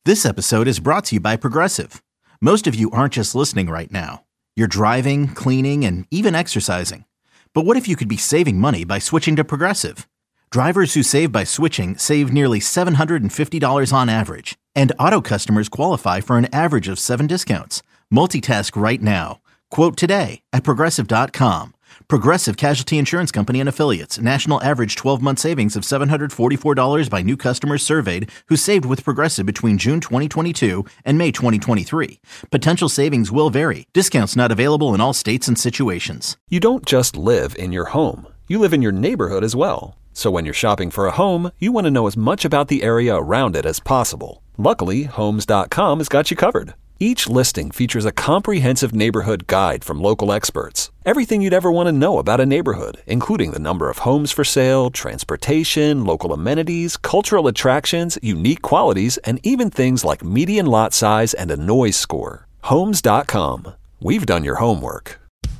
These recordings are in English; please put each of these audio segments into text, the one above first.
This episode is brought to you by Progressive. Most of you aren't just listening right now. You're driving, cleaning, and even exercising. But what if you could be saving money by switching to Progressive? Drivers who save by switching save nearly $750 on average. And auto customers qualify for an average of 7 discounts. Multitask right now. Quote today at Progressive.com. Progressive Casualty Insurance Company and Affiliates. National average 12-month savings of $744 by new customers surveyed who saved with Progressive between June 2022 and May 2023. Potential savings will vary. Discounts not available in all states and situations. You don't just live in your home. You live in your neighborhood as well. So when you're shopping for a home, you want to know as much about the area around it as possible. Luckily, Homes.com has got you covered. Each listing features a comprehensive neighborhood guide from local experts. Everything you'd ever want to know about a neighborhood, including the number of homes for sale, transportation, local amenities, cultural attractions, unique qualities, and even things like median lot size and a noise score. Homes.com. We've done your homework.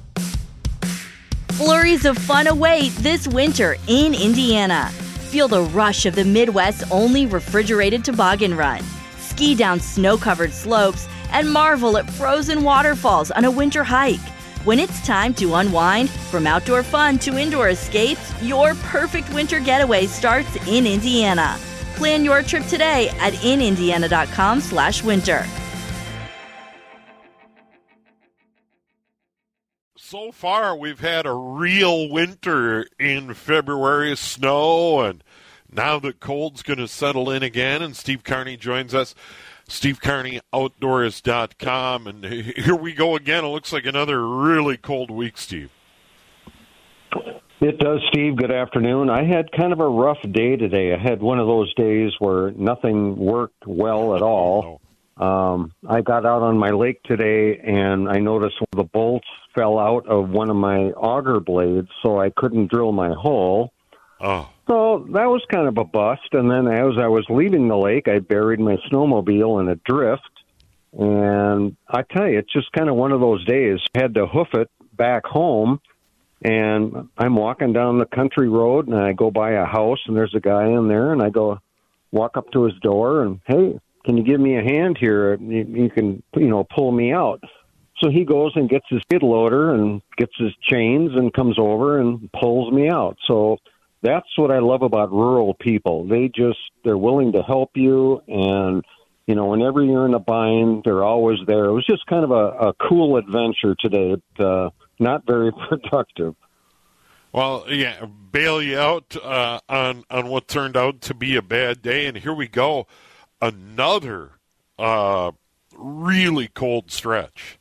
Flurries of fun await this winter in Indiana. Feel the rush of the Midwest's only refrigerated toboggan run. Ski down snow-covered slopes and marvel at frozen waterfalls on a winter hike. When it's time to unwind, from outdoor fun to indoor escapes, your perfect winter getaway starts in Indiana. Plan your trip today at inindiana.com/winter. So far, we've had a real winter in February, snow, and now the cold's going to settle in again, and Steve Carney joins us. SteveCarneyOutdoors.com, and here we go again. It looks like another really cold week, Steve. It does, Steve. Good afternoon. I had kind of a rough day today. I had one of those days where nothing worked well at all. I got out on my lake today, and I noticed the bolts fell out of one of my auger blades, so I couldn't drill my hole. Oh. So that was kind of a bust. And then as I was leaving the lake, I buried my snowmobile in a drift. And I tell you, it's just kind of one of those days. I had to hoof it back home. And I'm walking down the country road, and I go by a house, and there's a guy in there. And I go walk up to his door, and, hey, can you give me a hand here? You can, pull me out. So he goes and gets his skid loader and gets his chains and comes over and pulls me out. So that's what I love about rural people. They're willing to help you, and, whenever you're in a bind, they're always there. It was just kind of a cool adventure today, not very productive. Well, yeah, bail you out on what turned out to be a bad day, and here we go, another really cold stretch.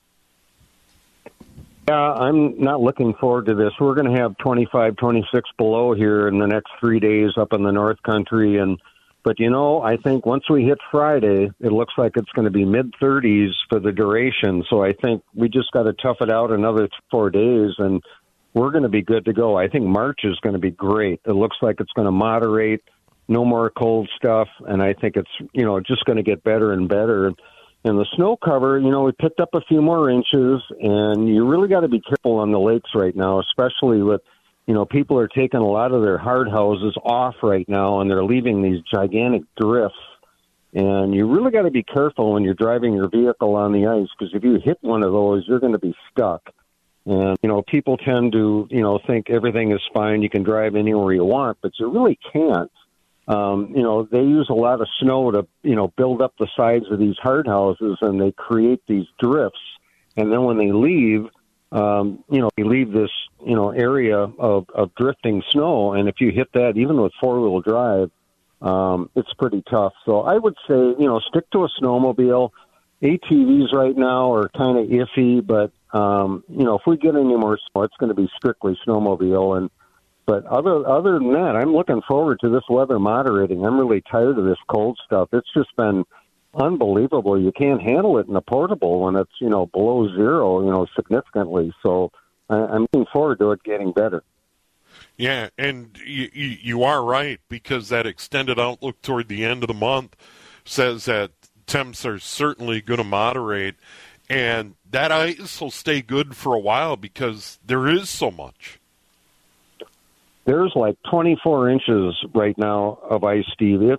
Yeah, I'm not looking forward to this. We're going to have 25, 26 below here in the next 3 days up in the North Country. But I think once we hit Friday, it looks like it's going to be mid-30s for the duration. So I think we just got to tough it out another 4 days, and we're going to be good to go. I think March is going to be great. It looks like it's going to moderate, no more cold stuff, and I think it's, just going to get better and better. And the snow cover, we picked up a few more inches, and you really got to be careful on the lakes right now, especially with, people are taking a lot of their hard houses off right now, and they're leaving these gigantic drifts. And you really got to be careful when you're driving your vehicle on the ice, because if you hit one of those, you're going to be stuck. And, people tend to, think everything is fine, you can drive anywhere you want, but you really can't. They use a lot of snow to, build up the sides of these hard houses, and they create these drifts. And then when they leave, they leave this, area of drifting snow. And if you hit that, even with four-wheel drive, it's pretty tough. So I would say, stick to a snowmobile. ATVs right now are kind of iffy, but, if we get any more snow, it's going to be strictly snowmobile. But other than that, I'm looking forward to this weather moderating. I'm really tired of this cold stuff. It's just been unbelievable. You can't handle it in a portable when it's, below zero, significantly. So I'm looking forward to it getting better. Yeah, and you are right, because that extended outlook toward the end of the month says that temps are certainly going to moderate, and that ice will stay good for a while because there is so much. There's like 24 inches right now of ice, Steve.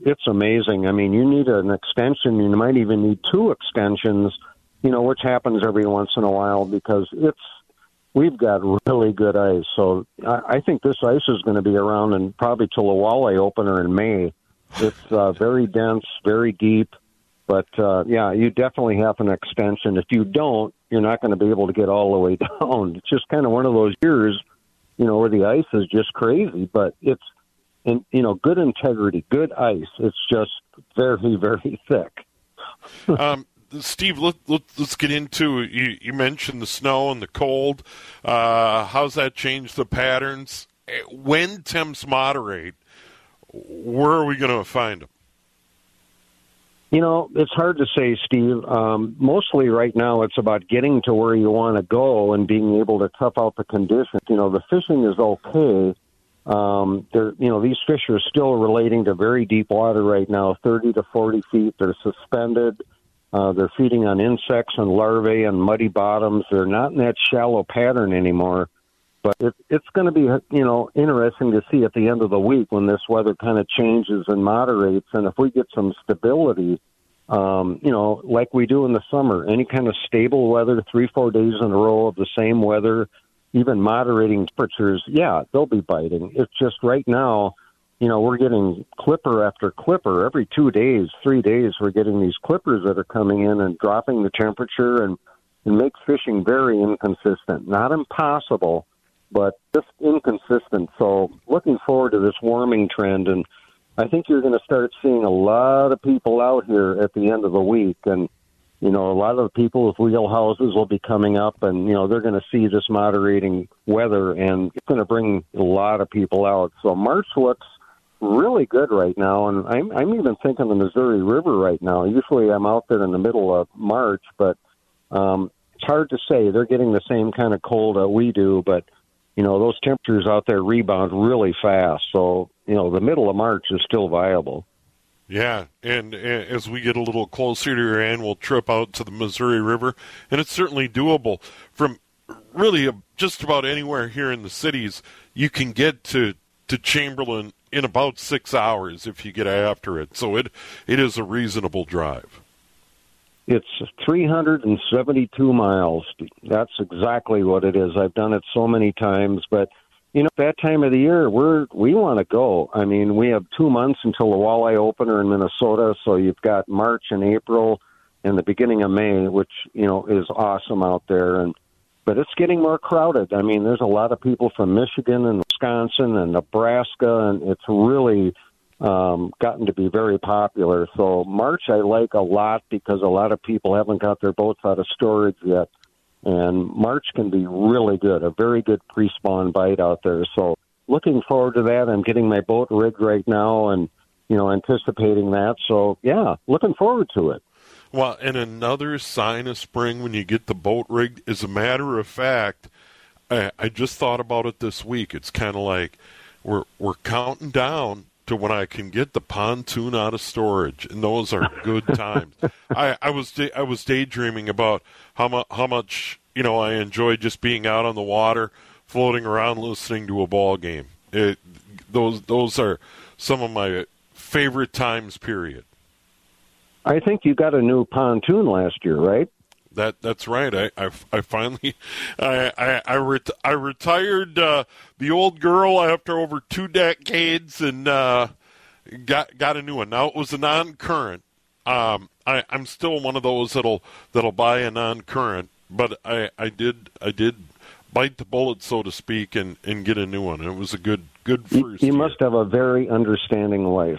it's amazing. I mean, you need an extension. You might even need 2 extensions, which happens every once in a while because we've got really good ice. So I think this ice is going to be around and probably till the walleye opener in May. It's very dense, very deep. But, you definitely have an extension. If you don't, you're not going to be able to get all the way down. It's just kind of one of those years, where the ice is just crazy. But it's, good integrity, good ice. It's just very, very thick. Steve, let's get into, you mentioned the snow and the cold. How's that changed the patterns? When temps moderate, where are we going to find them? It's hard to say, Steve. Mostly right now it's about getting to where you want to go and being able to tough out the conditions. The fishing is okay. These fish are still relating to very deep water right now, 30 to 40 feet. They're suspended. They're feeding on insects and larvae and muddy bottoms. They're not in that shallow pattern anymore. But it's going to be, interesting to see at the end of the week when this weather kind of changes and moderates. And if we get some stability, like we do in the summer, any kind of stable weather, 3-4 days in a row of the same weather, even moderating temperatures, they'll be biting. It's just right now, we're getting clipper after clipper. Every 2 days, 3 days, we're getting these clippers that are coming in and dropping the temperature and makes fishing very inconsistent. Not impossible, but just inconsistent. So looking forward to this warming trend, and I think you're going to start seeing a lot of people out here at the end of the week. And, a lot of the people with wheelhouses will be coming up, and, they're going to see this moderating weather, and it's going to bring a lot of people out. So March looks really good right now, and I'm even thinking the Missouri River right now. Usually I'm out there in the middle of March, but it's hard to say. They're getting the same kind of cold that we do, but those temperatures out there rebound really fast. So, the middle of March is still viable. Yeah, and as we get a little closer to your annual trip out to the Missouri River, and it's certainly doable from really just about anywhere here in the cities, you can get to Chamberlain in about 6 hours if you get after it. So it is a reasonable drive. It's 372 miles. That's exactly what it is. I've done it so many times, but that time of the year, we want to go. I mean, we have 2 months until the walleye opener in Minnesota, so you've got March and April and the beginning of May, which is awesome out there. But it's getting more crowded. I mean, there's a lot of people from Michigan and Wisconsin and Nebraska, and it's really gotten to be very popular. So March I like a lot because a lot of people haven't got their boats out of storage yet. And March can be really good, a very good pre-spawn bite out there. So looking forward to that. I'm getting my boat rigged right now and, anticipating that. So, looking forward to it. Well, and another sign of spring when you get the boat rigged, as a matter of fact, I just thought about it this week. It's kind of like we're counting down to when I can get the pontoon out of storage, and those are good times. I was daydreaming about how much I enjoy just being out on the water, floating around, listening to a ball game. Those are some of my favorite times. Period. I think you got a new pontoon last year, right? That's right. I finally I retired the old girl after over 2 decades and got a new one. Now it was a non-current. I'm still one of those that'll buy a non-current, but I did bite the bullet, so to speak, and get a new one. And it was a good first. You must have a very understanding wife.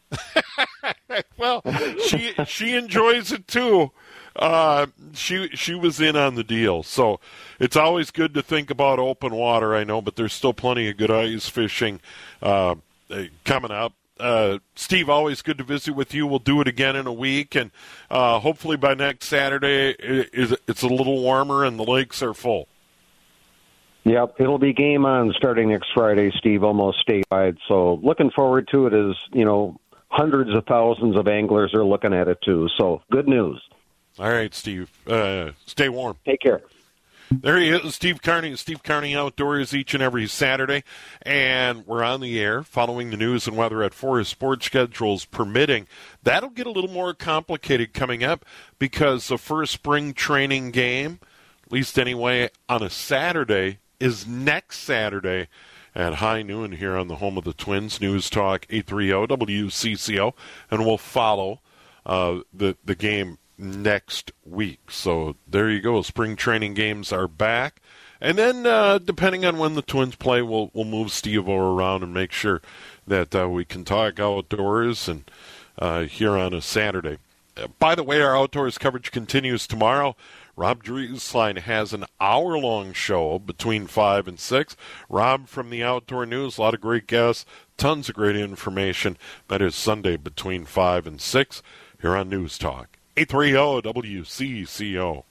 Well, she enjoys it too. She was in on the deal, so it's always good to think about open water. I know, but there's still plenty of good ice fishing coming up. Steve, always good to visit with you. We'll do it again in a week, and hopefully by next Saturday it's a little warmer and the lakes are full. Yep, it'll be game on starting next Friday, Steve, almost statewide. So looking forward to it as, hundreds of thousands of anglers are looking at it too. So good news. All right, Steve. Stay warm. Take care. There he is, Steve Carney. Steve Carney Outdoors each and every Saturday. And we're on the air following the news and weather at Forest Sports schedules permitting. That'll get a little more complicated coming up because the first spring training game, at least anyway, on a Saturday, is next Saturday at high noon here on the home of the Twins, News Talk 830 WCCO. And we'll follow the game next week. So there you go. Spring training games are back. And then depending on when the Twins play, we'll move Steve-O around and make sure that we can talk outdoors and here on a Saturday. By the way, our outdoors coverage continues tomorrow. Rob Drieslein has an hour-long show between 5 and 6. Rob from the Outdoor News, a lot of great guests, tons of great information. That is Sunday between 5 and 6 here on News Talk 830 WCCO.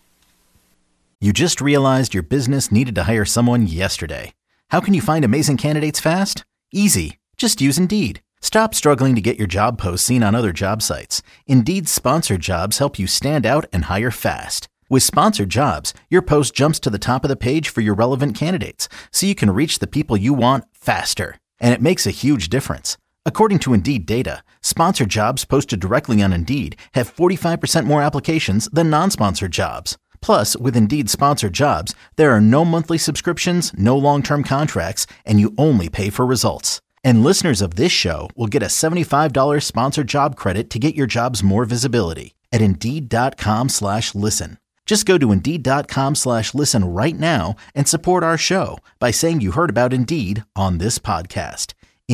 You just realized your business needed to hire someone yesterday. How can you find amazing candidates fast? Easy. Just use Indeed. Stop struggling to get your job posts seen on other job sites. Indeed's sponsored jobs help you stand out and hire fast. With sponsored jobs, your post jumps to the top of the page for your relevant candidates, so you can reach the people you want faster. And it makes a huge difference. According to Indeed data, sponsored jobs posted directly on Indeed have 45% more applications than non-sponsored jobs. Plus, with Indeed sponsored jobs, there are no monthly subscriptions, no long-term contracts, and you only pay for results. And listeners of this show will get a $75 sponsored job credit to get your jobs more visibility at Indeed.com/listen. Just go to Indeed.com/listen right now and support our show by saying you heard about Indeed on this podcast.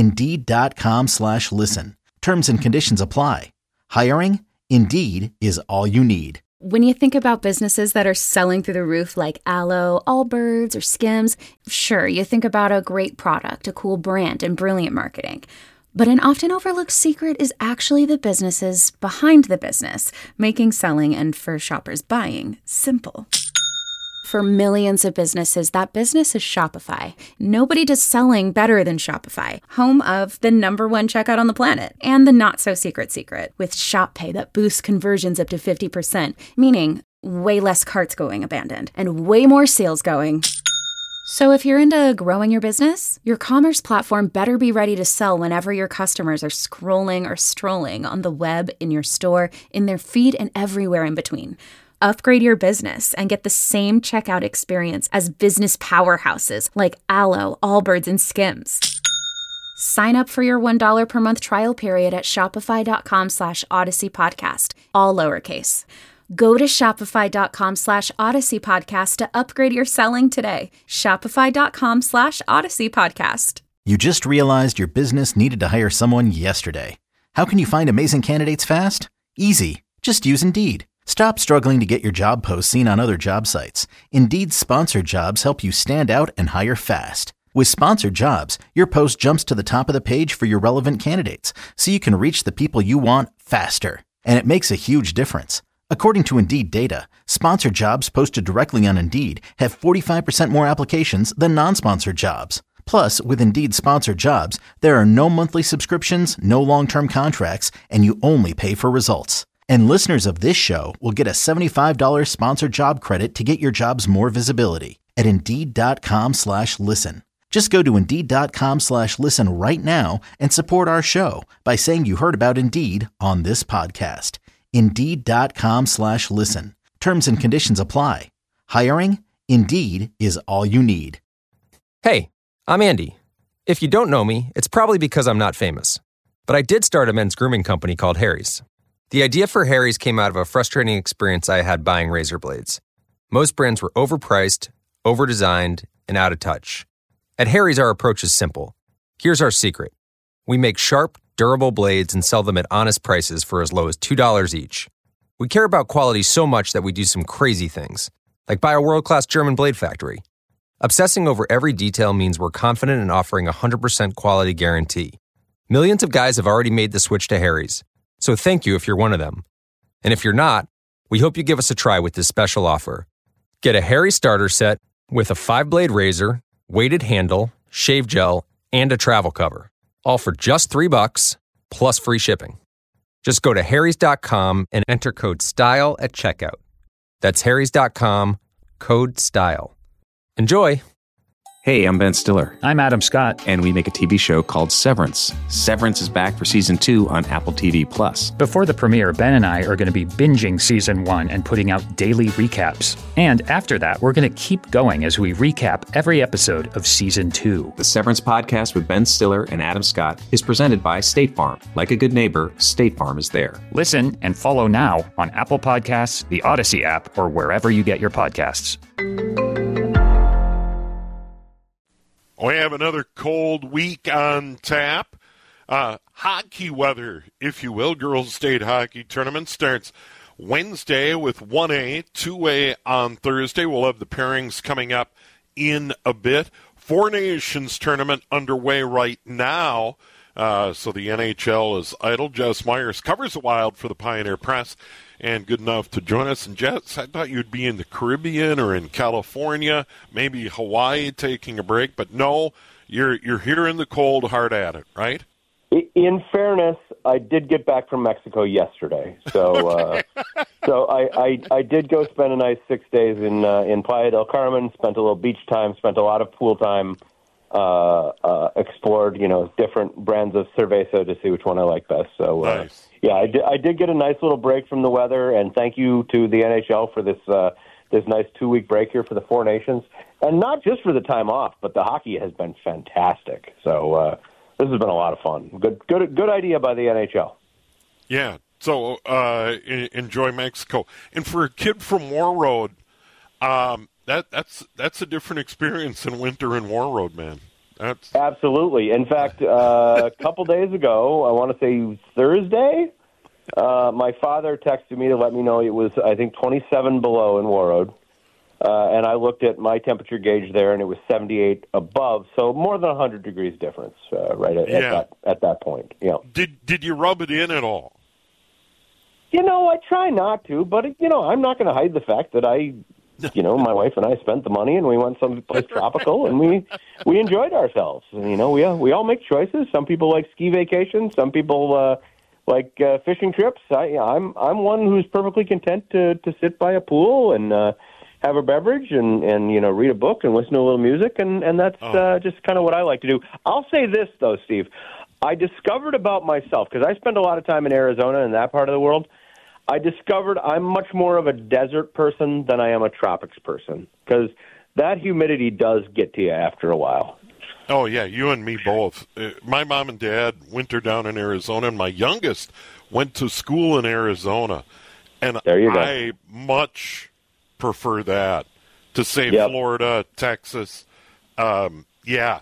Indeed.com/listen. Terms and conditions apply. Hiring? Indeed is all you need. When you think about businesses that are selling through the roof like Aloe, Allbirds, or Skims, sure, you think about a great product, a cool brand, and brilliant marketing. But an often overlooked secret is actually the businesses behind the business, making selling and for shoppers buying simple. For millions of businesses, that business is Shopify. Nobody does selling better than Shopify, home of the #1 checkout on the planet, and the not-so-secret secret, with Shop Pay that boosts conversions up to 50%, meaning way less carts going abandoned, and way more sales going. So if you're into growing your business, your commerce platform better be ready to sell whenever your customers are scrolling or strolling on the web, in your store, in their feed, and everywhere in between. Upgrade your business and get the same checkout experience as business powerhouses like Aloe, Allbirds, and Skims. Sign up for your $1 per month trial period at shopify.com/Odyssey Podcast, all lowercase. Go to shopify.com/Odyssey Podcast to upgrade your selling today. Shopify.com/Odyssey Podcast. You just realized your business needed to hire someone yesterday. How can you find amazing candidates fast? Easy. Just use Indeed. Stop struggling to get your job posts seen on other job sites. Indeed's sponsored jobs help you stand out and hire fast. With sponsored jobs, your post jumps to the top of the page for your relevant candidates, so you can reach the people you want faster. And it makes a huge difference. According to Indeed data, sponsored jobs posted directly on Indeed have 45% more applications than non-sponsored jobs. Plus, with Indeed sponsored jobs, there are no monthly subscriptions, no long-term contracts, and you only pay for results. And listeners of this show will get a $75 sponsored job credit to get your jobs more visibility at Indeed.com/listen. Just go to Indeed.com/listen right now and support our show by saying you heard about Indeed on this podcast. Indeed.com/listen. Terms and conditions apply. Hiring? Indeed is all you need. Hey, I'm Andy. If you don't know me, it's probably because I'm not famous. But I did start a men's grooming company called Harry's. The idea for Harry's came out of a frustrating experience I had buying razor blades. Most brands were overpriced, overdesigned, and out of touch. At Harry's, our approach is simple. Here's our secret. We make sharp, durable blades and sell them at honest prices for as low as $2 each. We care about quality so much that we do some crazy things, like buy a world-class German blade factory. Obsessing over every detail means we're confident in offering a 100% quality guarantee. Millions of guys have already made the switch to Harry's. So thank you if you're one of them. And if you're not, we hope you give us a try with this special offer. Get a Harry starter set with a 5-blade razor, weighted handle, shave gel, and a travel cover. All for just $3 plus free shipping. Just go to harrys.com and enter code STYLE at checkout. That's harrys.com, code STYLE. Enjoy! Hey, I'm Ben Stiller. I'm Adam Scott. And we make a TV show called Severance. Severance is back for Season 2 on Apple TV+. Before the premiere, Ben and I are going to be binging Season 1 and putting out daily recaps. And after that, we're going to keep going as we recap every episode of Season 2. The Severance podcast with Ben Stiller and Adam Scott is presented by State Farm. Like a good neighbor, State Farm is there. Listen and follow now on Apple Podcasts, the Odyssey app, or wherever you get your podcasts. We have another cold week on tap. Hockey weather, if you will. Girls State Hockey Tournament starts Wednesday with 1A, 2A on Thursday. We'll have the pairings coming up in a bit. Four Nations Tournament underway right now. So the NHL is idle. Jess Myers covers the Wild for the Pioneer Press and good enough to join us. And Jess, I thought you'd be in the Caribbean or in California, maybe Hawaii taking a break, but no, you're here in the cold, hard at it, right? In fairness, I did get back from Mexico yesterday, so so I did go spend a nice 6 days in Playa del Carmen. Spent a little beach time, spent a lot of pool time. Explored, different brands of cerveza to see which one I like best. So, nice. Yeah, I did get a nice little break from the weather, and thank you to the NHL for this nice 2-week break here for the Four Nations, and not just for the time off, but the hockey has been fantastic. So this has been a lot of fun. Good idea by the NHL. Yeah. So enjoy Mexico, and for a kid from Warroad, That's a different experience than winter in Warroad, man. Absolutely. In fact, a couple days ago, I want to say Thursday, my father texted me to let me know it was, I think, 27 below in Warroad. And I looked at my temperature gauge there, and it was 78 above, so more than 100 degrees difference at that point. Did you rub it in at all? I try not to, but, I'm not going to hide the fact that my wife and I spent the money and we went someplace tropical and we enjoyed ourselves. And, we all make choices. Some people like ski vacations. Some people like fishing trips. I'm one who's perfectly content to sit by a pool and have a beverage and read a book and listen to a little music. And that's just kind of what I like to do. I'll say this, though, Steve. I discovered about myself, because I spend a lot of time in Arizona and that part of the world, I discovered I'm much more of a desert person than I am a tropics person, because that humidity does get to you after a while. Oh, yeah, you and me both. My mom and dad winter down in Arizona, and my youngest went to school in Arizona. And there you go. I much prefer that to, say, Florida, Texas. I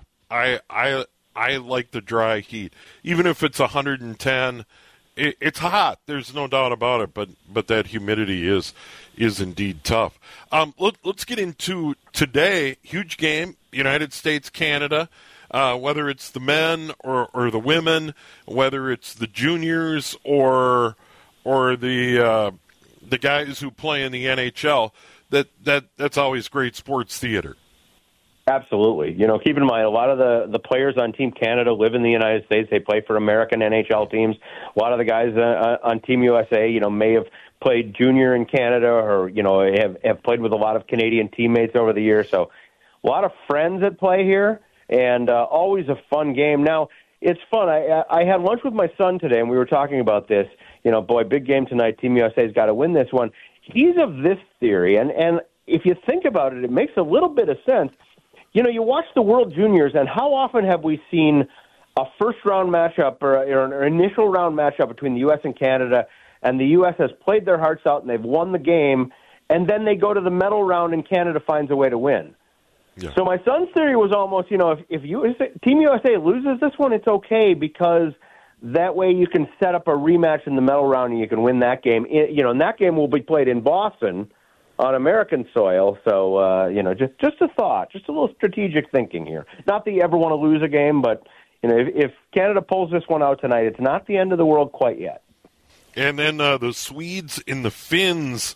like the dry heat. Even if it's 110, it's hot. There's no doubt about it, but that humidity is indeed tough. Let's get into today. Huge game, United States, Canada. Whether it's the men or the women, whether it's the juniors or the guys who play in the NHL, that's always great sports theater. Absolutely. Keep in mind, a lot of the players on Team Canada live in the United States. They play for American NHL teams. A lot of the guys on Team USA, may have played junior in Canada or, have played with a lot of Canadian teammates over the years. So a lot of friends that play here, and always a fun game. Now, it's fun. I had lunch with my son today, and we were talking about this. Big game tonight. Team USA's got to win this one. He's of this theory, and if you think about it, it makes a little bit of sense. You watch the World Juniors, and how often have we seen a first-round matchup or an initial round matchup between the U.S. and Canada, and the U.S. has played their hearts out and they've won the game, and then they go to the medal round and Canada finds a way to win. Yeah. So my son's theory was almost, if Team USA loses this one, it's okay, because that way you can set up a rematch in the medal round and you can win that game. And that game will be played in Boston on American soil, so just a thought, just a little strategic thinking here. Not that you ever want to lose a game, but if Canada pulls this one out tonight, it's not the end of the world quite yet. And then the Swedes and the Finns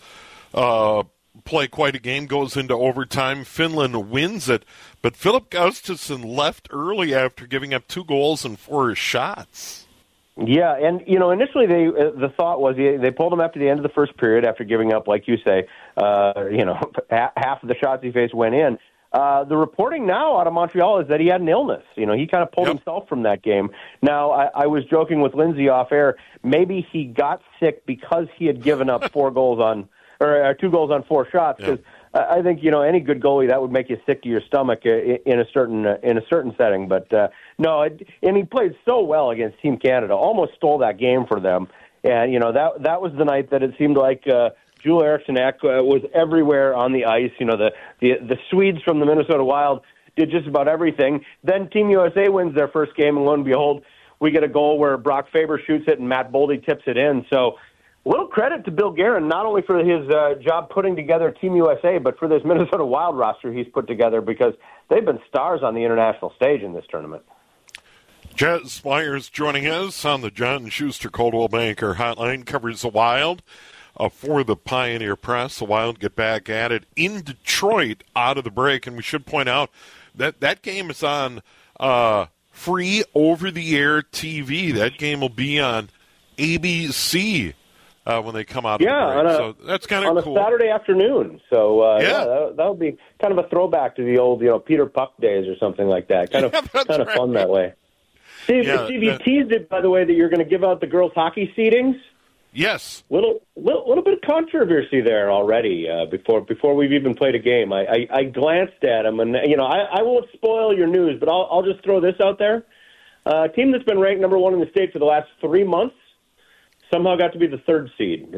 play quite a game, goes into overtime. Finland wins it, but Philip Gustafsson left early after giving up 2 goals and 4 shots. Yeah, and initially the thought was they pulled him after the end of the first period after giving up, like you say, half of the shots he faced went in. The reporting now out of Montreal is that he had an illness. You know, he kind of pulled himself from that game. Now, I was joking with Lindsay off air. Maybe he got sick because he had given up 2 goals on 4 shots. Because I think, you know, any good goalie, that would make you sick to your stomach in a certain setting. But no, and he played so well against Team Canada, almost stole that game for them. And you know, that was the night that it seemed like Joel Eriksson Ek was everywhere on the ice. You know, the Swedes from the Minnesota Wild did just about everything. Then Team USA wins their first game, and lo and behold, we get a goal where Brock Faber shoots it and Matt Boldy tips it in. So a little credit to Bill Guerin, not only for his job putting together Team USA, but for this Minnesota Wild roster he's put together, because they've been stars on the international stage in this tournament. Jez Myers joining us on the John Schuster Coldwell Banker Hotline, covers the Wild for the Pioneer Press. The Wild get back at it in Detroit out of the break, and we should point out that that game is on free over-the-air TV. That game will be on ABC when they come out of the break. So that's kind of cool. On a Saturday afternoon. So, that would be kind of a throwback to the old, Peter Puck days or something like that. Kind of fun that way. Steve, you teased it, by the way, that you're going to give out the girls' hockey seedings. Yes. Little bit of controversy there already before we've even played a game. I glanced at them, and I won't spoil your news, but I'll just throw this out there. A team that's been ranked number 1 in the state for the last 3 months somehow got to be the 3rd seed.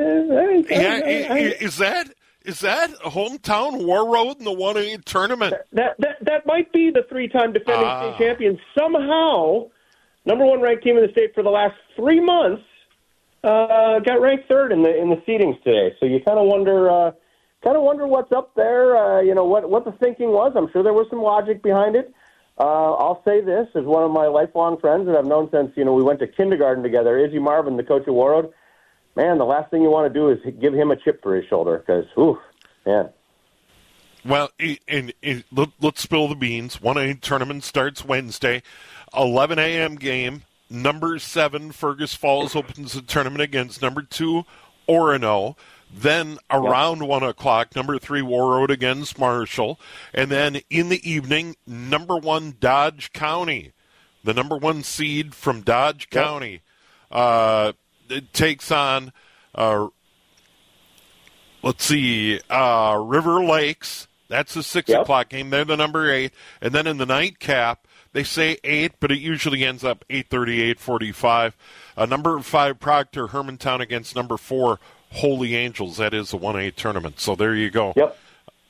Is that hometown War Road in the 1A tournament? That might be the 3-time defending state champion. Somehow, number 1 ranked team in the state for the last 3 months got ranked 3rd in the seedings today. So you kind of wonder what's up there. What the thinking was. I'm sure there was some logic behind it. I'll say this as one of my lifelong friends that I've known since we went to kindergarten together. Izzy Marvin, the coach of War Road. Man, the last thing you want to do is give him a chip for his shoulder because, man. Well, let's spill the beans. 1A tournament starts Wednesday, 11 a.m. game. Number 7, Fergus Falls opens the tournament against number 2, Orono. Then around 1 o'clock, number 3, War Road against Marshall. And then in the evening, number 1, Dodge County. The number 1 seed from Dodge County. It takes on, River Lakes. That's a 6 o'clock game. They're the number 8. And then in the nightcap, they say 8, but it usually ends up 8:30, 8:45. Number 5, Proctor Hermantown against number 4, Holy Angels. That is the 1A tournament. So there you go. Yep.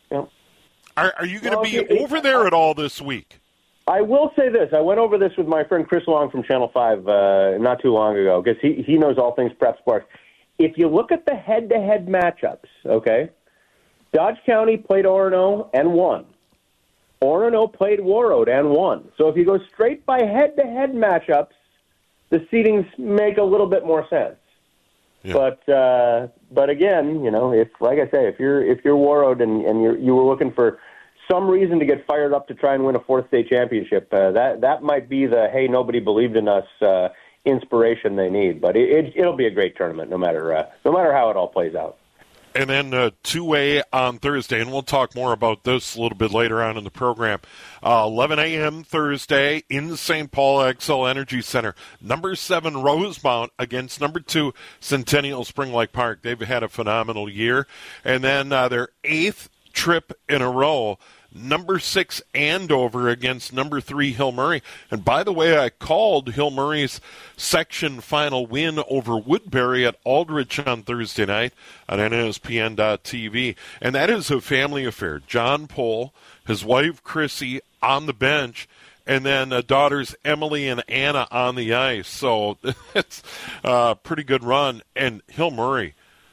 Are you going to be over there at all this week? I will say this. I went over this with my friend Chris Long from Channel 5 not too long ago because he knows all things prep sports. If you look at the head-to-head matchups, okay, Dodge County played Orono and won. Orono played War Road and won. So if you go straight by head-to-head matchups, the seedings make a little bit more sense. Yeah. But again, if like I say, if you're War Road and you were looking for some reason to get fired up to try and win a 4th state championship, that might be the hey, nobody believed in us inspiration they need. But it'll be a great tournament no matter how it all plays out. And then 2A on Thursday, and we'll talk more about this a little bit later on in the program. 11 a.m. Thursday in the St. Paul Xcel Energy Center. Number 7 Rosemount against number 2 Centennial Spring Lake Park. They've had a phenomenal year. And then their 8th trip in a row. Number 6 Andover against number 3 Hill Murray. And by the way, I called Hill Murray's section final win over Woodbury at Aldrich on Thursday night on NSPN.TV. And that is a family affair. John Pohl, his wife Chrissy on the bench, and then daughters Emily and Anna on the ice. So it's a pretty good run. And Hill Murray,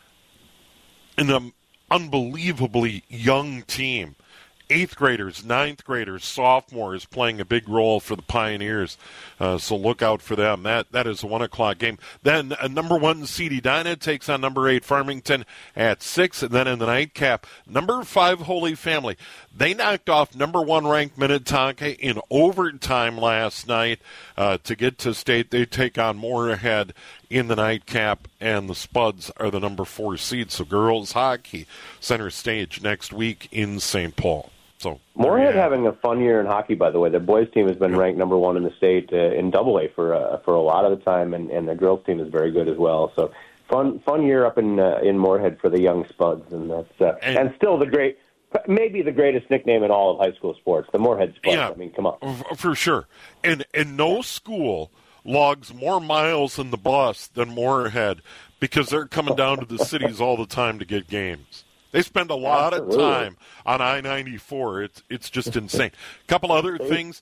an unbelievably young team. 8th graders, 9th graders, sophomores playing a big role for the Pioneers. So look out for them. That is a 1 o'clock game. Then number 1 seed Edina takes on number 8 Farmington at 6. And then in the nightcap, number 5 Holy Family. They knocked off number 1 ranked Minnetonka in overtime last night to get to state. They take on Moorhead in the nightcap, and the Spuds are the number 4 seed. So girls hockey center stage next week in St. Paul. So Moorhead having a fun year in hockey, by the way. The boys team has been ranked number 1 in the state in Double-A for a lot of the time, and the girls team is very good as well. So fun year up in Moorhead for the young Spuds, and that's and still maybe the greatest nickname in all of high school sports, the Moorhead Spuds. Yeah, I mean, come on, for sure. And no school logs more miles in the bus than Moorhead because they're coming down to the cities all the time to get games. They spend a lot of time on I-94. It's just insane. A couple other things.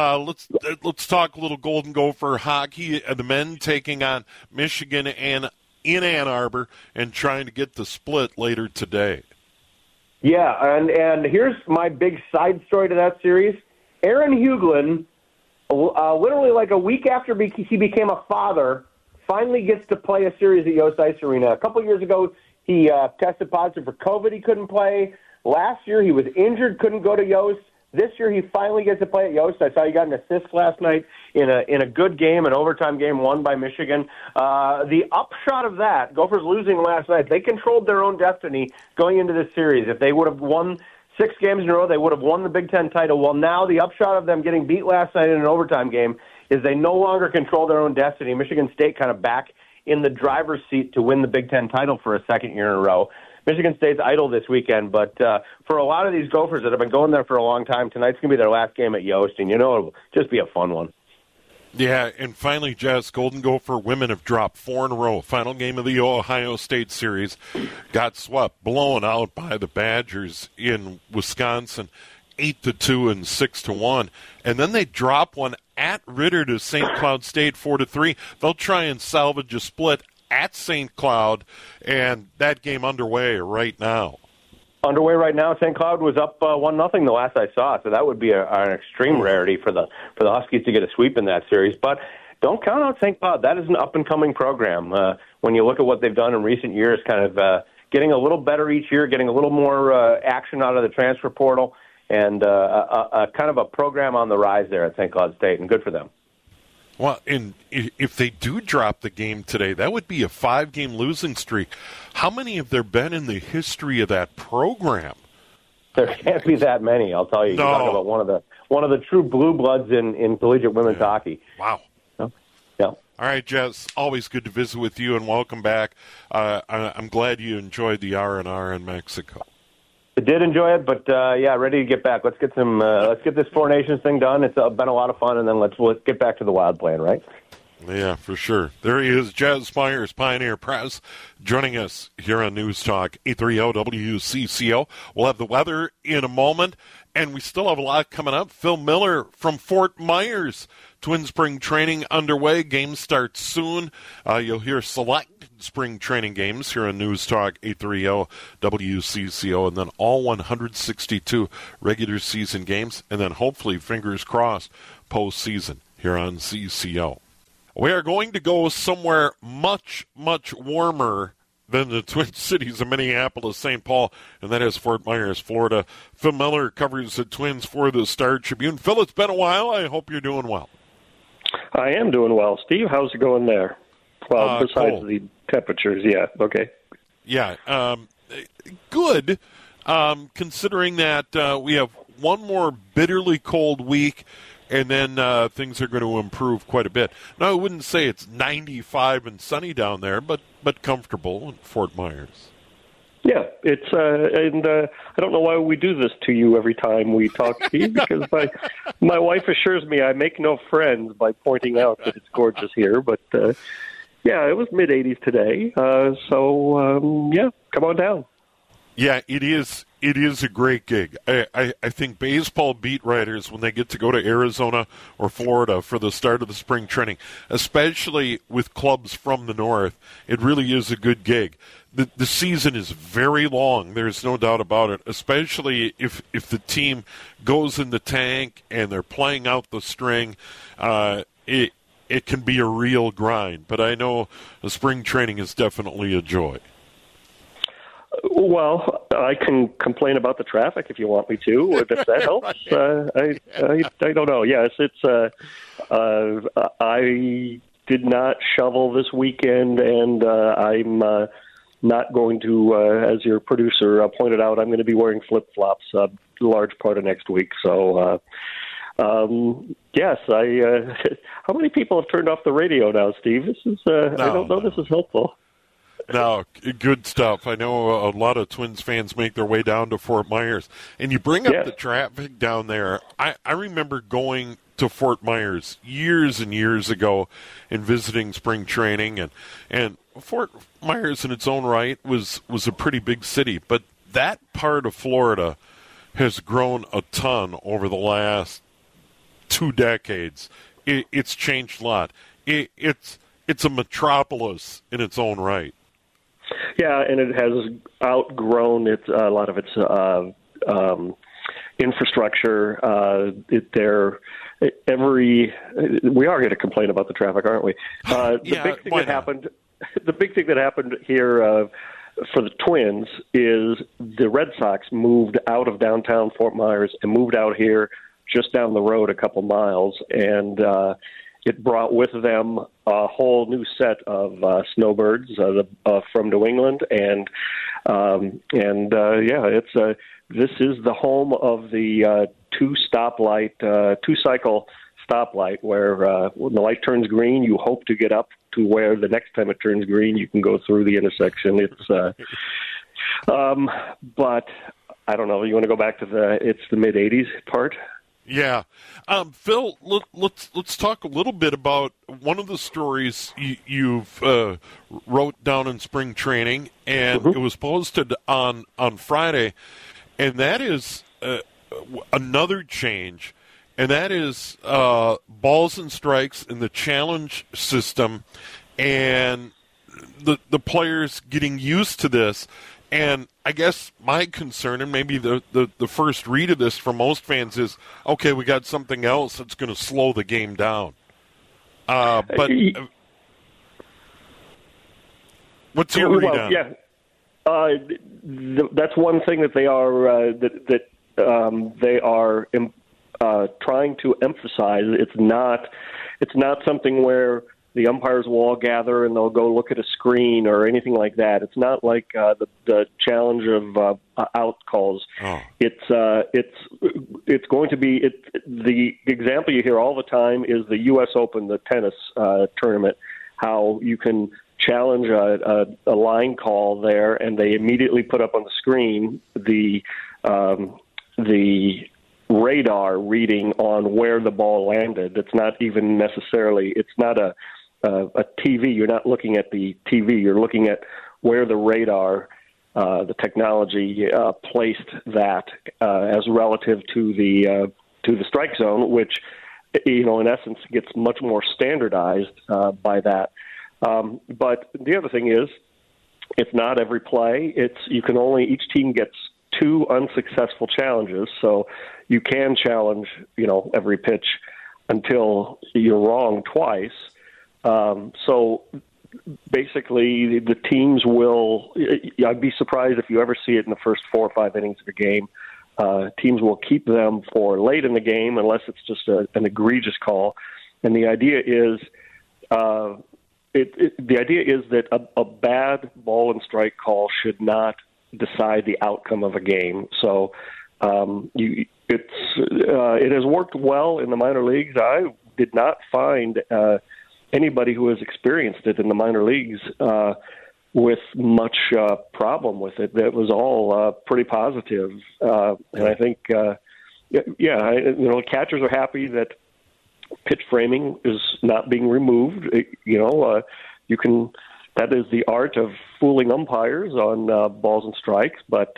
Let's talk a little Golden Gopher hockey. The men taking on Michigan and in Ann Arbor and trying to get the split later today. Yeah, and here's my big side story to that series. Aaron Huglin, literally like a week after he became a father, finally gets to play a series at Yost Ice Arena. A couple years ago, he tested positive for COVID. He couldn't play. Last year, he was injured, couldn't go to Yost. This year, he finally gets to play at Yost. I saw he got an assist last night in a good game, an overtime game won by Michigan. The upshot of that, Gophers losing last night, they controlled their own destiny going into this series. If they would have won 6 games in a row, they would have won the Big Ten title. Well, now the upshot of them getting beat last night in an overtime game is they no longer control their own destiny. Michigan State kind of back in the driver's seat to win the Big Ten title for a second year in a row. Michigan State's idle this weekend, but for a lot of these Gophers that have been going there for a long time, tonight's going to be their last game at Yost, and it'll just be a fun one. Yeah, and finally, Jess, Golden Gopher women have dropped 4 in a row. Final game of the Ohio State series got swept, blown out by the Badgers in Wisconsin, 8-2 and 6-1, and then they drop one at Ritter to St. Cloud State, 4-3. They'll try and salvage a split at St. Cloud, and that game underway right now. Underway right now. St. Cloud was up 1-0 the last I saw, so that would be an extreme rarity for the Huskies to get a sweep in that series. But don't count out St. Cloud. That is an up-and-coming program. When you look at what they've done in recent years, kind of getting a little better each year, getting a little more action out of the transfer portal, and a kind of a program on the rise there at St. Cloud State, and good for them. Well, and if they do drop the game today, that would be a 5-game losing streak. How many have there been in the history of that program? There can't be that many, I'll tell you. No. You talk about one of the true blue bloods in collegiate women's hockey. Wow. Yeah. All right, Jess, always good to visit with you, and welcome back. I'm glad you enjoyed the R&R in Mexico. I did enjoy it, but ready to get back. Let's get this Four Nations thing done. It's been a lot of fun, and then let's get back to the Wild plan, right? Yeah, for sure. There he is, Jez Myers, Pioneer Press, joining us here on News Talk 830 WCCO. We'll have the weather in a moment, and we still have a lot coming up. Phil Miller from Fort Myers, Twin Spring Training underway. Games start soon. You'll hear select spring training games here on News Talk 830 WCCO, and then all 162 regular season games, and then hopefully, fingers crossed, postseason here on CCO. We are going to go somewhere much, much warmer than the Twin Cities of Minneapolis, St. Paul, and that is Fort Myers, Florida. Phil Miller covers the Twins for the Star Tribune. Phil, it's been a while. I hope you're doing well. I am doing well. Steve, how's it going there? Well, besides cold. the temperatures, yeah, okay. Yeah, good, considering that we have one more bitterly cold week, and then things are going to improve quite a bit. Now, I wouldn't say it's 95 and sunny down there, but comfortable in Fort Myers. Yeah, it's and I don't know why we do this to you every time we talk, Steve, because my wife assures me I make no friends by pointing out that it's gorgeous here. But yeah, it was mid-80s today, so come on down. Yeah, it is. It is a great gig. I think baseball beat writers, when they get to go to Arizona or Florida for the start of the spring training, especially with clubs from the north, it really is a good gig. The season is very long. There's no doubt about it, especially if the team goes in the tank and they're playing out the string. It can be a real grind. But I know the spring training is definitely a joy. Well, I can complain about the traffic if you want me to, if that helps. I don't know. Yes, it's. I did not shovel this weekend, and I'm not going to, as your producer pointed out, I'm going to be wearing flip-flops. large part of next week. So, yes, how many people have turned off the radio now, Steve? This is, I don't know this is helpful. No, good stuff. I know a lot of Twins fans make their way down to Fort Myers. And you bring up the traffic down there. I remember going to Fort Myers years and years ago and visiting spring training. And Fort Myers in its own right was a pretty big city. But that part of Florida has grown a ton over the last 2 decades. It's changed a lot. It's a metropolis in its own right. Yeah, and it has outgrown a lot of its infrastructure. We are going to complain about the traffic, aren't we? The big thing that happened here for the Twins is the Red Sox moved out of downtown Fort Myers and moved out here just down the road a couple miles, and it brought with them a whole new set of snowbirds from New England, this is the home of the two-cycle stoplight, where when the light turns green, you hope to get up to where the next time it turns green, you can go through the intersection. It's, but I don't know. You want to go back to the mid '80s part? Yeah. Phil, let's talk a little bit about one of the stories you've wrote down in spring training, and it was posted on Friday, and that is another change, and that is balls and strikes in the challenge system and the players getting used to this. And I guess my concern, and maybe the first read of this for most fans, is, okay, we got something else that's going to slow the game down. But what's your read on? Yeah, that's one thing that they are they are trying to emphasize. It's not something where the umpires will all gather and they'll go look at a screen or anything like that. It's not like the challenge of out calls. Oh. It's going to be the example you hear all the time is the U.S. Open, the tennis tournament. How you can challenge a line call there, and they immediately put up on the screen the radar reading on where the ball landed. It's not even necessarily. It's not a TV. You're not looking at the TV. You're looking at where the radar, the technology placed that as relative to the strike zone, which in essence gets much more standardized by that. But the other thing is, it's not every play. Each team gets 2 unsuccessful challenges, so you can challenge every pitch until you're wrong twice. So basically, the teams will. I'd be surprised if you ever see it in the first 4 or 5 innings of a game. Teams will keep them for late in the game unless it's just an egregious call. And the idea is, that a bad ball and strike call should not decide the outcome of a game. So it has worked well in the minor leagues. I did not find anybody who has experienced it in the minor leagues with much problem with it. That was all pretty positive, and I think, catchers are happy that pitch framing is not being removed. You can. That is the art of fooling umpires on balls and strikes. But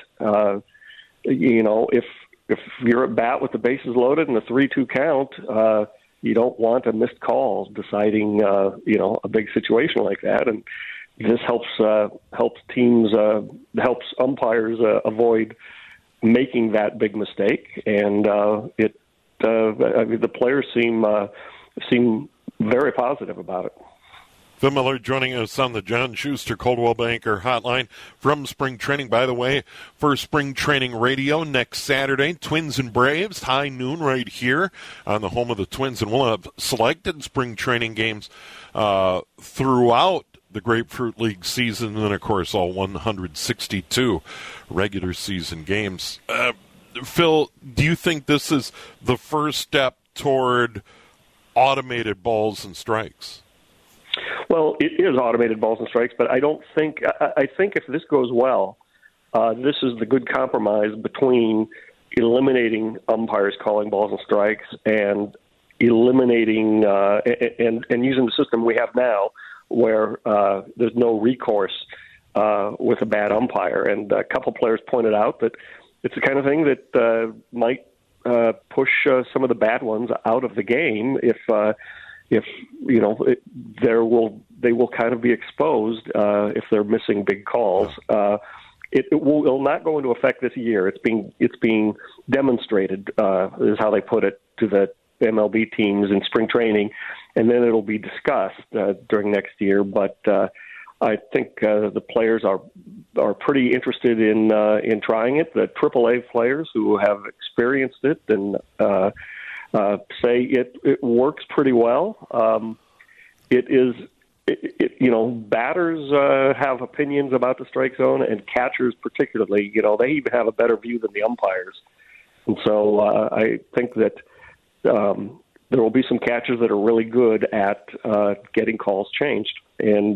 if you're at bat with the bases loaded and a 3-2 count, you don't want a missed call deciding a big situation like that. And this helps teams, helps umpires avoid making that big mistake. And the players seem very positive about it. Phil Miller joining us on the John Schuster Coldwell Banker Hotline from spring training. By the way, for spring training radio next Saturday, Twins and Braves, high noon right here on the home of the Twins. And we'll have selected spring training games throughout the Grapefruit League season, and then, of course, all 162 regular season games. Phil, do you think this is the first step toward automated balls and strikes? Well, it is automated balls and strikes, but I think if this goes well, this is the good compromise between eliminating umpires calling balls and strikes and eliminating and using the system we have now where there's no recourse with a bad umpire. And a couple players pointed out that it's the kind of thing that might push some of the bad ones out of the game if you know they will kind of be exposed if they're missing big calls. It will not go into effect this year. It's being demonstrated is how they put it to the MLB teams in spring training, and then it'll be discussed during next year. But I think the players are pretty interested in trying it. The AAA players who have experienced it and say it works pretty well. Batters have opinions about the strike zone, and catchers particularly. They even have a better view than the umpires. And so I think that there will be some catchers that are really good at getting calls changed, and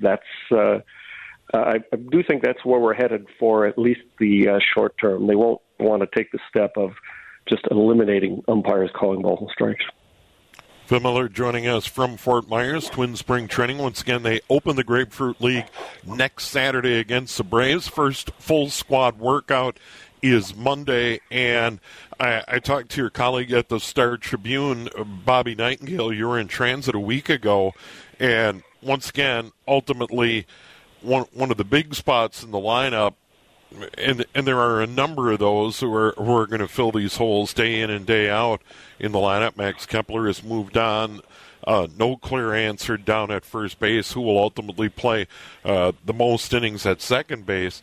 I do think that's where we're headed for at least the short term. They won't want to take the step of just eliminating umpires calling balls and strikes. Phil Miller joining us from Fort Myers, Twin Spring Training. Once again, they open the Grapefruit League next Saturday against the Braves. First full squad workout is Monday, and I talked to your colleague at the Star-Tribune, Bobby Nightingale. You were in transit a week ago, and once again, ultimately, one of the big spots in the lineup, and there are a number of those who are going to fill these holes day in and day out in the lineup. Max Kepler has moved on. No clear answer down at first base. Who will ultimately play the most innings at second base?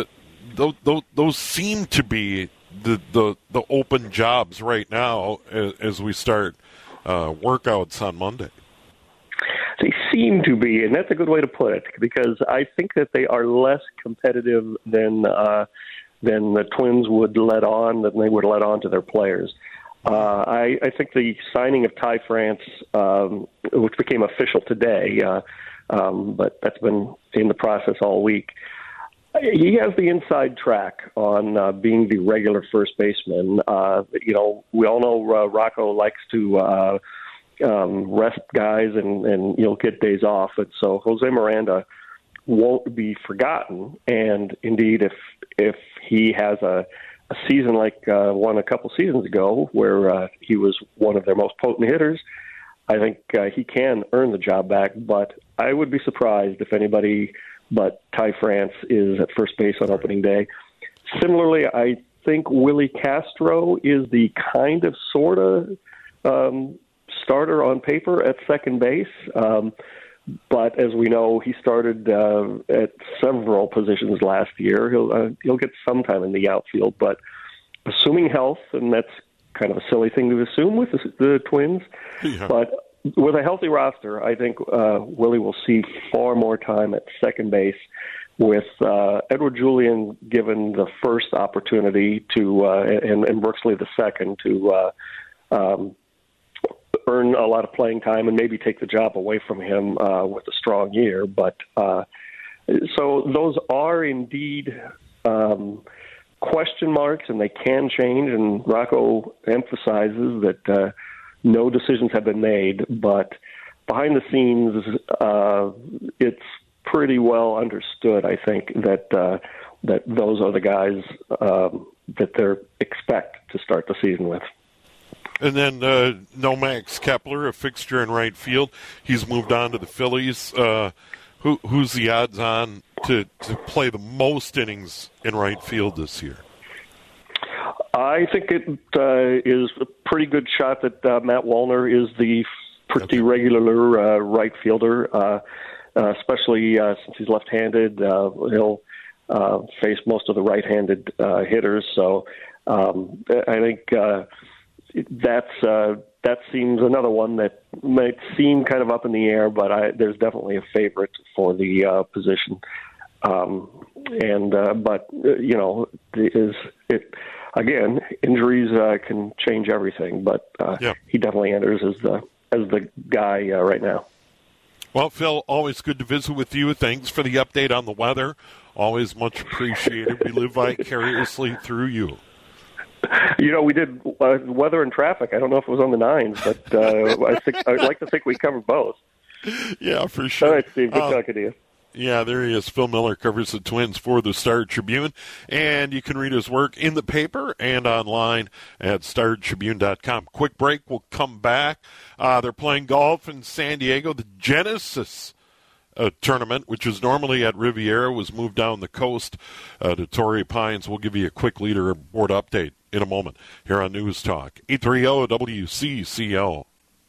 Those seem to be the open jobs right now as we start workouts on Monday. They seem to be, and that's a good way to put it, because I think that they are less competitive than the Twins would let on, than they would let on to their players. I think the signing of Ty France, which became official today, but that's been in the process all week, he has the inside track on being the regular first baseman. We all know Rocco likes to rest guys and get days off, and so Jose Miranda won't be forgotten. And indeed, if he has a season like one a couple seasons ago, where he was one of their most potent hitters, I think he can earn the job back. But I would be surprised if anybody but Ty France is at first base on opening day. Similarly, I think Willie Castro is the kind of sort of starter on paper at second base. But as we know, he started at several positions last year. He'll get some time in the outfield, but assuming health, and that's kind of a silly thing to assume with the Twins, but with a healthy roster, I think Willie will see far more time at second base, with Edward Julian given the first opportunity to, and Brooks Lee the second, to earn a lot of playing time and maybe take the job away from him with a strong year. But so those are indeed question marks, and they can change. And Rocco emphasizes that no decisions have been made, but behind the scenes, it's pretty well understood, I think, that those are the guys that they expect to start the season with. And then no Max Kepler, a fixture in right field. He's moved on to the Phillies. Who's the odds on to play the most innings in right field this year? I think it is a pretty good shot that Matt Wallner is the pretty regular right fielder, especially since he's left-handed. He'll face most of the right-handed hitters. So I think that seems another one that might seem kind of up in the air, but there's definitely a favorite for the position. again, injuries can change everything, but he definitely enters as the guy right now. Well, Phil, always good to visit with you. Thanks for the update on the weather. Always much appreciated. We live vicariously through you. We did weather and traffic. I don't know if it was on the 9s, but I'd like to think we covered both. Yeah, for sure. All right, Steve. Good talking to you. Yeah, there he is. Phil Miller covers the Twins for the Star Tribune, and you can read his work in the paper and online at StarTribune.com. Quick break. We'll come back. They're playing golf in San Diego. The Genesis tournament, which is normally at Riviera, was moved down the coast to Torrey Pines. We'll give you a quick leaderboard update in a moment here on News Talk 830 WCCO.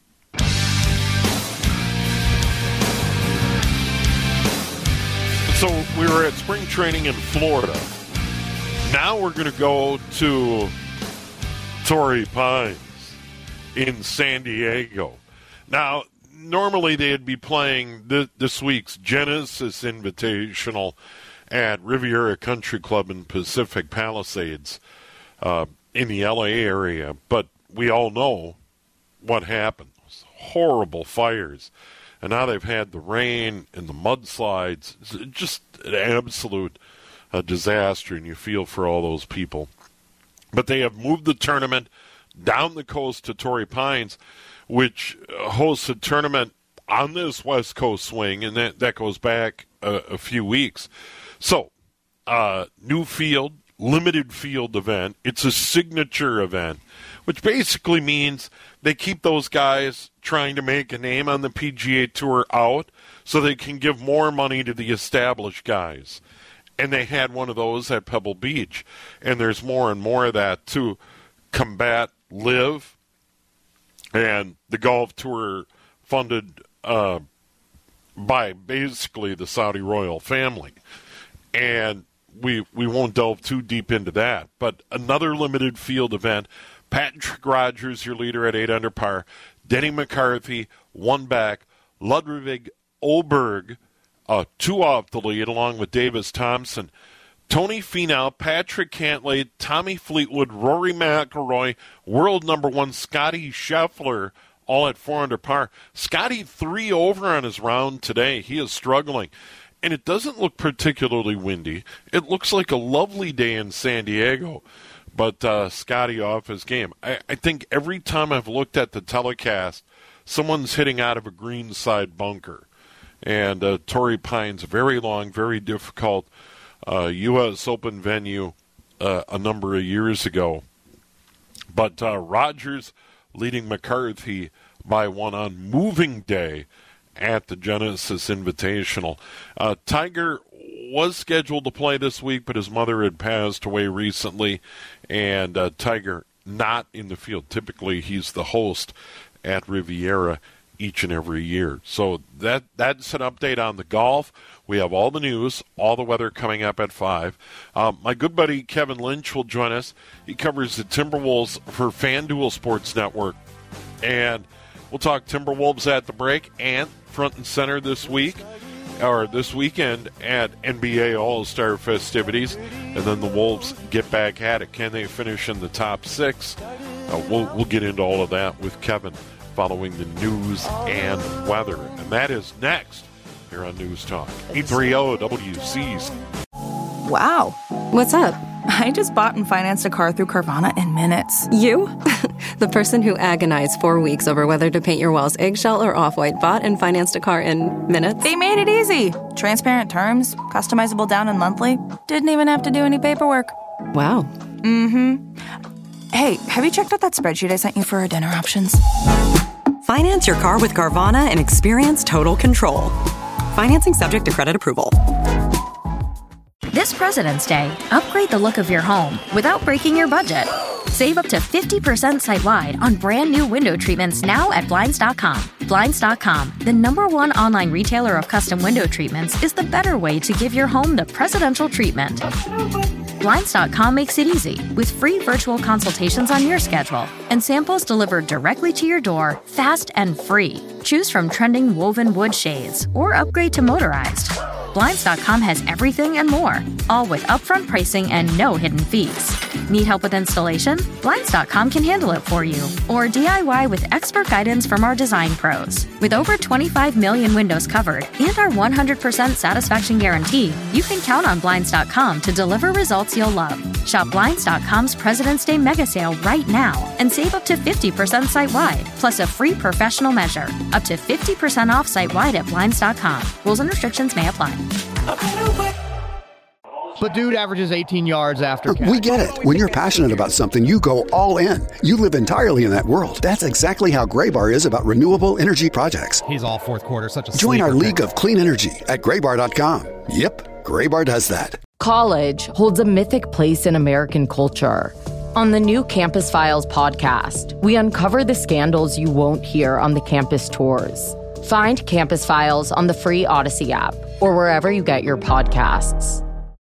So we were at spring training in Florida. Now we're going to go to Torrey Pines in San Diego. Now, normally they'd be playing this week's Genesis Invitational at Riviera Country Club in Pacific Palisades in the L.A. area. But we all know what happened. It was horrible fires. And now they've had the rain and the mudslides. It's just an absolute disaster, and you feel for all those people. But they have moved the tournament down the coast to Torrey Pines, which hosts a tournament on this West Coast swing, and that goes back a few weeks. So, new field, limited field event. It's a signature event, which basically means they keep those guys trying to make a name on the PGA Tour out so they can give more money to the established guys. And they had one of those at Pebble Beach. And there's more and more of that to combat LIV and the golf tour funded by basically the Saudi royal family. And we won't delve too deep into that. But another limited field event, Patrick Rogers, your leader at 8 under par. Denny McCarthy, 1 back. Ludwig Oberg, 2 off the lead, along with Davis Thompson. Tony Finau, Patrick Cantlay, Tommy Fleetwood, Rory McIlroy, world number 1 Scotty Scheffler, all at 4 under par. Scotty 3 over on his round today. He is struggling. And it doesn't look particularly windy. It looks like a lovely day in San Diego. But Scotty off his game. I think every time I've looked at the telecast, someone's hitting out of a greenside bunker. And Torrey Pines, very long, very difficult U.S. Open venue a number of years ago. But Rogers leading McCarthy by 1 on moving day at the Genesis Invitational. Tiger was scheduled to play this week, but his mother had passed away recently, and Tiger not in the field. Typically, he's the host at Riviera each and every year. So that's an update on the golf. We have all the news, all the weather coming up at 5. My good buddy Kevin Lynch will join us. He covers the Timberwolves for FanDuel Sports Network. And we'll talk Timberwolves at the break and front and center this week, or this weekend at NBA All-Star festivities. And then the Wolves get back at it. Can they finish in the top 6? We'll get into all of that with Kevin following the news and weather. And that is next here on News Talk 830 WC's. Wow. What's up? I just bought and financed a car through Carvana in minutes. You? The person who agonized 4 weeks over whether to paint your walls eggshell or off-white bought and financed a car in minutes? They made it easy. Transparent terms, customizable down and monthly. Didn't even have to do any paperwork. Wow. Mm-hmm. Hey, have you checked out that spreadsheet I sent you for our dinner options? Finance your car with Carvana and experience total control. Financing subject to credit approval. This President's Day, upgrade the look of your home without breaking your budget. Save up to 50% site-wide on brand new window treatments now at Blinds.com. Blinds.com, the #1 online retailer of custom window treatments, is the better way to give your home the presidential treatment. Blinds.com makes it easy with free virtual consultations on your schedule and samples delivered directly to your door, fast and free. Choose from trending woven wood shades or upgrade to motorized. Blinds.com has everything and more, all with upfront pricing and no hidden fees. Need help with installation? Blinds.com can handle it for you. Or DIY with expert guidance from our design pros. With over 25 million windows covered and our 100% satisfaction guarantee, you can count on Blinds.com to deliver results you'll love. Shop Blinds.com's President's Day mega sale right now and save up to 50% site-wide, plus a free professional measure. Up to 50% off site-wide at Blinds.com. Rules and restrictions may apply. But dude averages 18 yards after catch. We get it. When you're passionate about something, you go all in. You live entirely in that world. That's exactly how Graybar is about renewable energy projects. He's all fourth quarter, such a Join our league of clean energy at graybar.com. Yep, Graybar does that. College holds a mythic place in American culture. On the new Campus Files podcast, we uncover the scandals you won't hear on the campus tours. Find Campus Files on the free Odyssey app or wherever you get your podcasts.